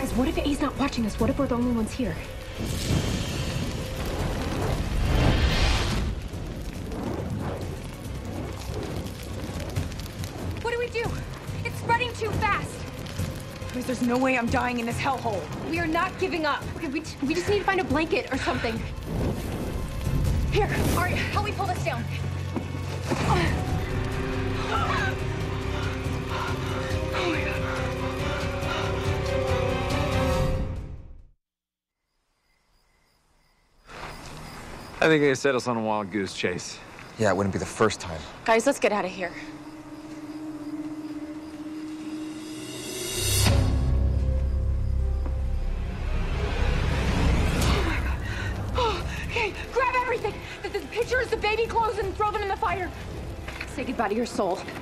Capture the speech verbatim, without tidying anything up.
Guys, what if A's not watching us? What if we're the only ones here? What do we do? It's spreading too fast. Because there's no way I'm dying in this hellhole. We are not giving up. Okay, we, we just need to find a blanket or something. Here, all right, help me pull this down. I think I can settle us on a wild goose chase. Yeah, it wouldn't be the first time. Guys, let's get out of here. Okay, grab everything. The, the pictures, the baby clothes, and throw them in the fire. Say goodbye to your soul.